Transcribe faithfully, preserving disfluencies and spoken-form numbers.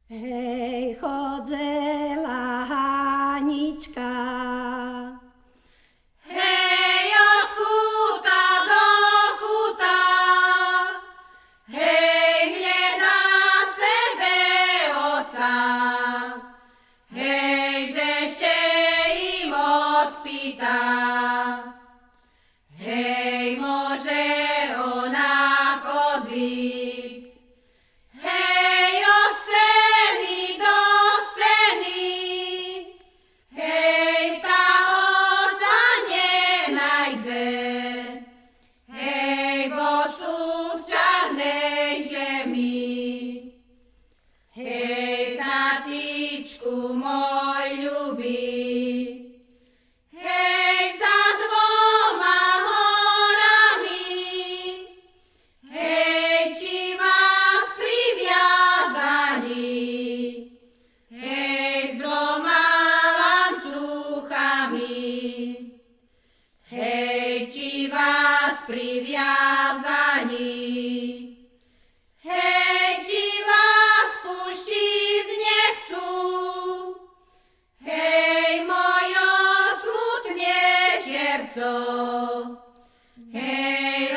Hej, chodzela Hanička. Hej, od kúta do kúta, hej, hľadá sebe otca, hej, že še im odpýta, hej, môže ona chodziť, hej, od scény do scény, hej, tá otca nenájde, hej, bo sú v čarnej žemi. Hej, tatičku môj ľubý, hej, za dvoma horami, hej, či vás priviazali, hej, s dvoma lancúchami, hej, či vás priviazali, hej, či vás puštiť nechcú, hej, mojo smutne srdco, hej,